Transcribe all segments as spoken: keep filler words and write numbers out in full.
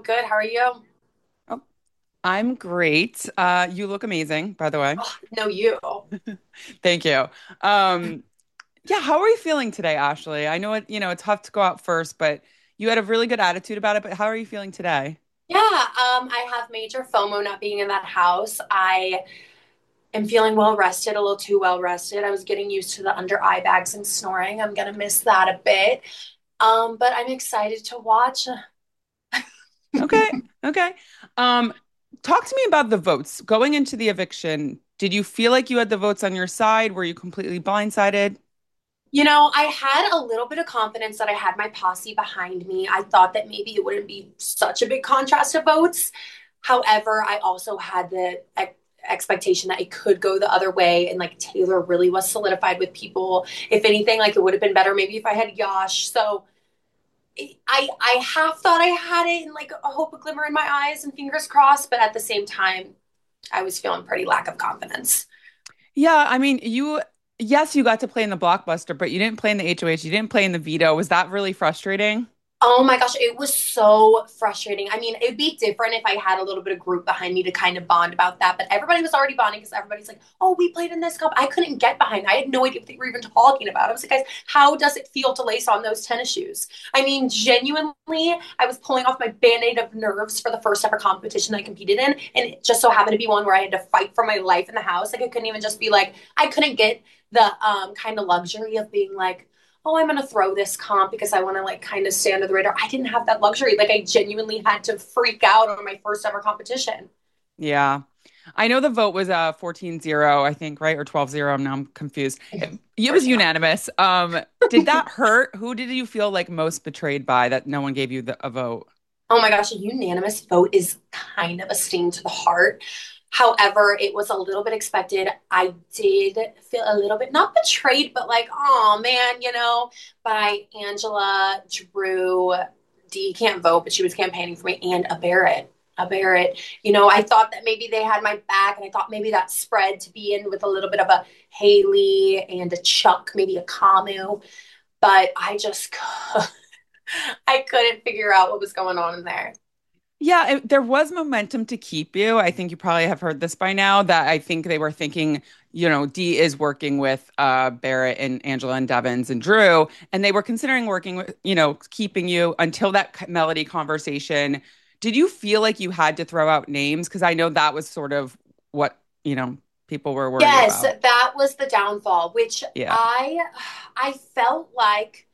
good. How are you? Oh, I'm great. Uh, you look amazing, by the way. Oh, no, you. Thank you. Um, yeah, how are you feeling today, Ashley? I know it, you know, it's tough to go out first, but you had a really good attitude about it, but how are you feeling today? Yeah, um, I have major FOMO not being in that house. I am feeling well rested, a little too well rested. I was getting used to the under eye bags and snoring. I'm gonna miss that a bit. Um, but I'm excited to watch. Okay. Okay. Um, talk to me about the votes. Going into the eviction, did you feel like you had the votes on your side? Were you completely blindsided? You know, I had a little bit of confidence that I had my posse behind me. I thought that maybe it wouldn't be such a big contrast of votes. However, I also had the ex- expectation that it could go the other way, and like Taylor really was solidified with people. If anything, like it would have been better maybe if I had Yash. So I I half thought I had it and like a hope, a glimmer in my eyes, and fingers crossed. But at the same time, I was feeling pretty lack of confidence. Yeah, I mean, you, yes, you got to play in the blockbuster, but you didn't play in the H O H, you didn't play in the veto. Was that really frustrating? Oh my gosh, it was so frustrating. I mean, it'd be different if I had a little bit of group behind me to kind of bond about that, but everybody was already bonding because everybody's like, oh, we played in this cup. I couldn't get behind. I had no idea what they were even talking about. I was like, guys, how does it feel to lace on those tennis shoes? I mean, genuinely, I was pulling off my band-aid of nerves for the first ever competition I competed in, and it just so happened to be one where I had to fight for my life in the house. Like, I couldn't even just be like, I couldn't get the um, kind of luxury of being like, oh, I'm going to throw this comp because I want to like kind of stay under the radar. I didn't have that luxury. Like I genuinely had to freak out on my first ever competition. Yeah. I know the vote was uh fourteen zero, I think, right? Or twelve zero. Now I'm confused. It, it was fourteen. unanimous. Um, did that hurt? Who did you feel like most betrayed by that no one gave you the, a vote? Oh my gosh, a unanimous vote is kind of a sting to the heart. However, it was a little bit expected. I did feel a little bit not betrayed, but like, oh man, you know, by Angela, Drew, Dee can't vote, but she was campaigning for me, and a Barrett. A Barrett. You know, I thought that maybe they had my back, and I thought maybe that spread to be in with a little bit of a Haley and a Chuck, maybe a Camu. But I just I couldn't figure out what was going on in there. Yeah, it, there was momentum to keep you. I think you probably have heard this by now that I think they were thinking, you know, Dee is working with uh, Barrett and Angela and Devins and Drew, and they were considering working with, you know, keeping you until that c- Melody conversation. Did you feel like you had to throw out names? Because I know that was sort of what, you know, people were worried Yes, about. that was the downfall, which Yeah. I I felt like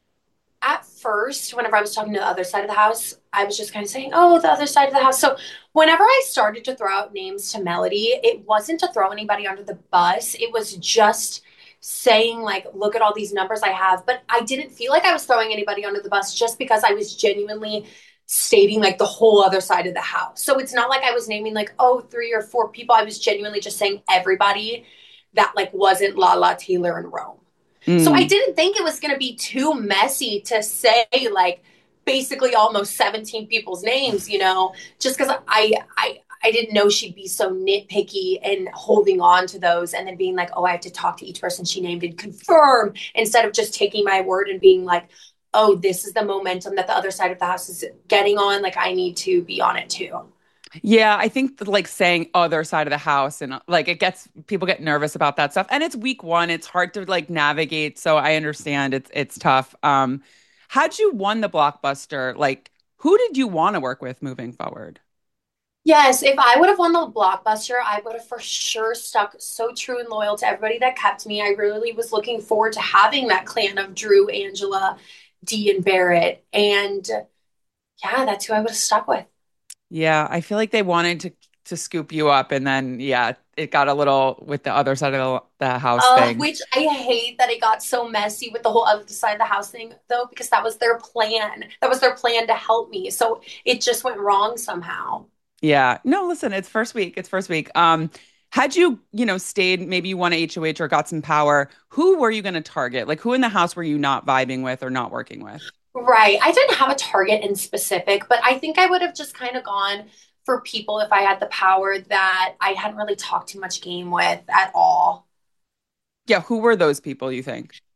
at first, whenever I was talking to the other side of the house, I was just kind of saying, oh, the other side of the house. So whenever I started to throw out names to Melody, it wasn't to throw anybody under the bus. It was just saying, like, look at all these numbers I have. But I didn't feel like I was throwing anybody under the bus just because I was genuinely stating like the whole other side of the house. So it's not like I was naming like, oh, three or four people. I was genuinely just saying everybody that like wasn't Lala, Taylor, and Rome. So I Mm. didn't think it was going to be too messy to say like basically almost seventeen people's names, you know, just because I I I didn't know she'd be so nitpicky and holding on to those and then being like, oh, I have to talk to each person she named and confirm instead of just taking my word and being like, oh, this is the momentum that the other side of the house is getting on. Like I need to be on it too. Yeah, I think that, like saying other side of the house and uh, like it gets people get nervous about that stuff. And it's week one. It's hard to like navigate. So I understand it's it's tough. Um, had you won the blockbuster, like who did you want to work with moving forward? Yes, if I would have won the blockbuster, I would have for sure stuck so true and loyal to everybody that kept me. I really was looking forward to having that clan of Drew, Angela, Dee, and Barrett. And yeah, that's who I would have stuck with. Yeah, I feel like they wanted to to scoop you up and then yeah, it got a little with the other side of the, the house Uh, thing. which I hate that it got so messy with the whole other side of the house thing, though, because that was their plan. That was their plan to help me. So it just went wrong somehow. Yeah. No, listen, it's first week. It's first week. Um, had you, you know, stayed, maybe you won H O H or got some power, who were you going to target? Like who in the house were you not vibing with or not working with? Right. I didn't have a target in specific, but I think I would have just kind of gone for people if I had the power that I hadn't really talked too much game with at all. Yeah, who were those people you think?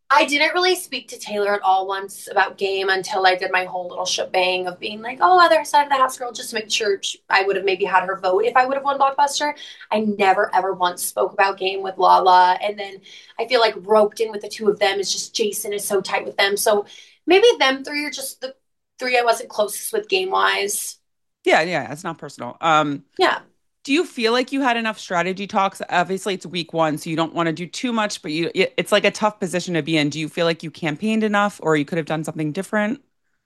I didn't really speak to Taylor at all once about game until I did my whole little shebang of being like, oh, other side of the house girl, just to make sure she, I would have maybe had her vote if I would have won Blockbuster. I never ever once spoke about game with Lala. And then I feel like roped in with the two of them is just Jason is so tight with them. So maybe them three are just the three I wasn't closest with game wise. Yeah, yeah, it's not personal. Um, Yeah. do you feel like you had enough strategy talks? Obviously, it's week one, so you don't want to do too much, but you it- it's like a tough position to be in. Do you feel like you campaigned enough, or you could have done something different?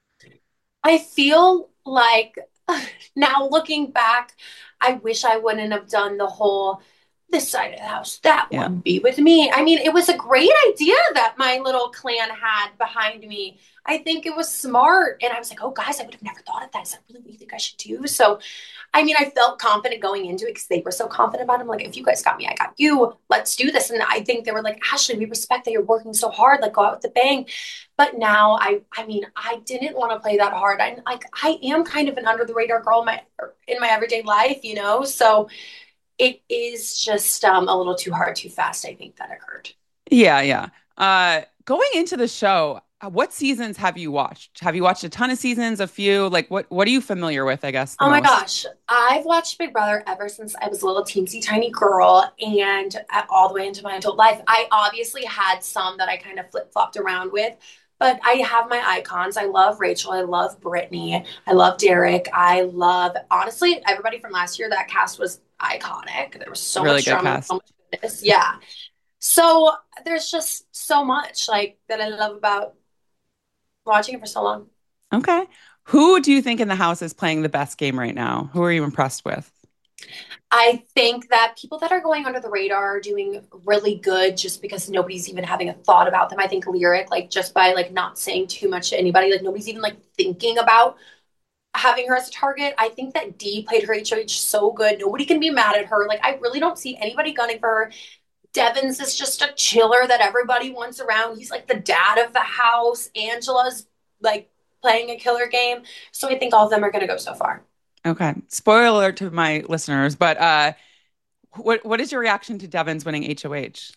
I feel like now looking back, I wish I wouldn't have done the whole this side of the house, that Yeah. one be with me. I mean, it was a great idea that my little clan had behind me. I think it was smart. And I was like, oh, guys, I would have never thought of that. Is that really what you think I should do? So I mean, I felt confident going into it because they were so confident about it. I'm like, if you guys got me, I got you. Let's do this. And I think they were like, Ashley, we respect that you're working so hard. Like, go out with the bang. But now, I, I mean, I didn't want to play that hard. I like, I am kind of an under the radar girl in my in my everyday life, you know. So it is just um, a little too hard, too fast. I think that occurred. Yeah, yeah. Uh, going into the show, uh, what seasons have you watched? Have you watched a ton of seasons, a few? Like what what are you familiar with, I guess, the Oh my most? gosh. I've watched Big Brother ever since I was a little teensy tiny girl and uh, all the way into my adult life. I obviously had some that I kind of flip flopped around with, but I have my icons. I love Rachel. I love Brittany. I love Derek. I love, honestly, everybody from last year. That cast was iconic. There was so Really much good drama and so cast. much goodness. Yeah. So there's just so much like that I love about watching it for so long. Okay. Who do you think in the house is playing the best game right now? Who are you impressed with? I think that people that are going under the radar are doing really good just because nobody's even having a thought about them. I think Lyric, like just by like not saying too much to anybody, like nobody's even like thinking about having her as a target. I think that Dee played her H O H so good. Nobody can be mad at her. Like I really don't see anybody gunning for her. Devins is just a chiller that everybody wants around. He's like the dad of the house. Angela's like playing a killer game. So I think all of them are going to go so far. Okay. Spoiler alert to my listeners, but uh what what is your reaction to Devon's winning H O H?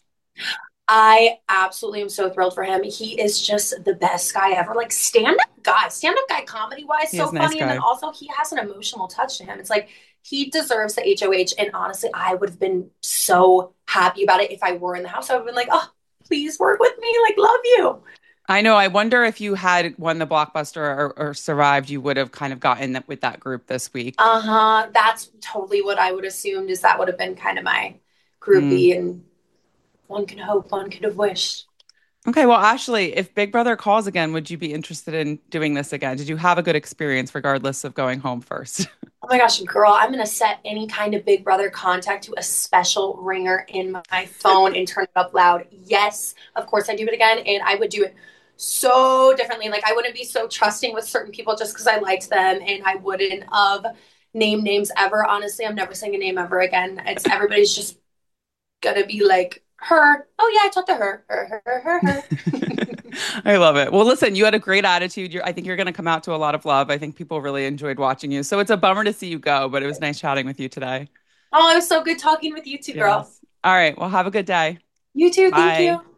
I absolutely am so thrilled for him. He is just the best guy ever. Like stand up guy, stand up guy comedy wise, He is so a nice funny. And then guy. also he has an emotional touch to him. It's like he deserves the H O H. And honestly, I would have been so happy about it if I were in the house. I would have been like, oh, please work with me. Like, love you. I know. I wonder if you had won the blockbuster or, or survived, you would have kind of gotten that with that group this week. Uh-huh. That's totally what I would assumed is that would have been kind of my Mm. groupie. And one can hope, one could have wished. Okay, well, Ashley, if Big Brother calls again, would you be interested in doing this again? Did you have a good experience regardless of going home first? Oh my gosh, girl, I'm gonna set any kind of Big Brother contact to a special ringer in my phone and turn it up loud. Yes, of course I do it again, and I would do it so differently. Like I wouldn't be so trusting with certain people just because I liked them, and I wouldn't of name names ever. Honestly, I'm never saying a name ever again. It's everybody's just gonna be like her. Oh yeah, I talked to her. Her, her, her, her. I love it. Well, listen, you had a great attitude. You're, I think you're going to come out to a lot of love. I think people really enjoyed watching you. So it's a bummer to see you go, but it was nice chatting with you today. Oh, it was so good talking with you too, girl. Yes. All right. Well, have a good day. You too. Thank Bye. you.